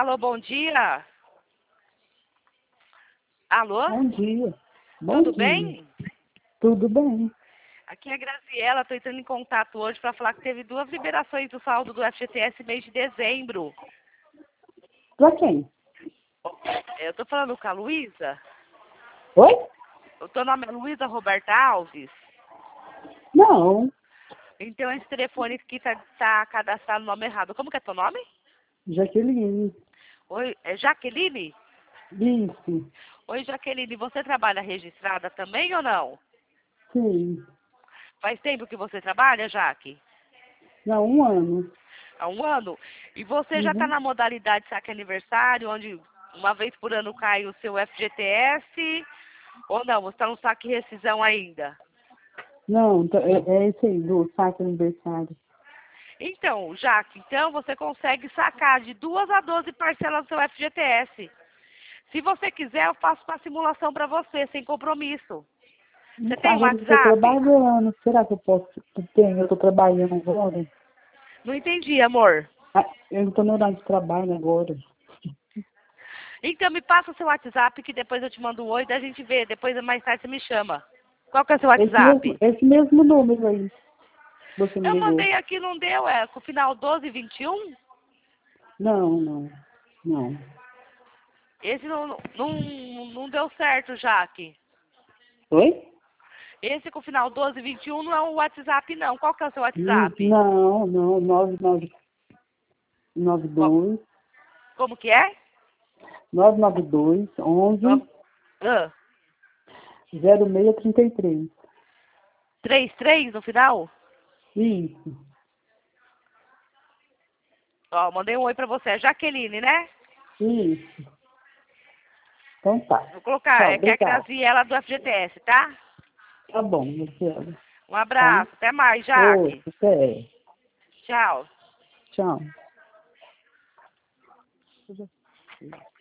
Alô, bom dia. Alô? Bom dia. Tudo Dia. bem? Tudo bem. Aqui é a Graziela, estou entrando em contato hoje para falar que teve 2 liberações do saldo do FGTS mês de dezembro. Pra quem? Eu estou falando com a Luísa. Oi? O teu nome é Luísa Roberta Alves? Não. Então esse telefone aqui tá cadastrado no nome errado. Como que é teu nome? Jaqueline. Oi, é Jaqueline? Isso. Oi, Jaqueline, você trabalha registrada também ou não? Sim. Faz tempo que você trabalha, Jaque? Não, 1 ano. Há 1 ano? E você já está Uhum. na modalidade saque aniversário, onde uma vez por ano cai o seu FGTS? Ou não? Você está no saque rescisão ainda? Não, é esse aí, do saque aniversário. Então, Jaque, então você consegue sacar de 2 a 12 parcelas do seu FGTS. Se você quiser, eu faço uma simulação para você, sem compromisso. Você tem um Agora eu tô WhatsApp? trabalhando. Será que eu posso? Eu tô trabalhando agora. Não entendi, amor. Ah, eu não tô no horário de trabalho agora. Então me passa o seu WhatsApp que depois eu te mando um oi, daí a gente vê. Depois mais tarde você me chama. Qual que é o seu WhatsApp? Esse mesmo número aí. Você me Eu ligou. mandei aqui, não deu, com o final 1221. Não, não. Não. Esse não deu certo, Jaque. Oi? Esse com o final 1221 não é o WhatsApp, não. Qual que é o seu WhatsApp? Não, não. 9992 Como que é? 992 11 Ah, 0633. 33 no final? Isso, Ó, mandei um oi pra você. É Jaqueline, né? isso. Então tá. Vou colocar, Tchau, que é a obrigado. Graziela do FGTS, tá? Tá bom, Luciana. Um Tá? abraço. Até mais, Oi, Jaque. até. Tchau. Tchau.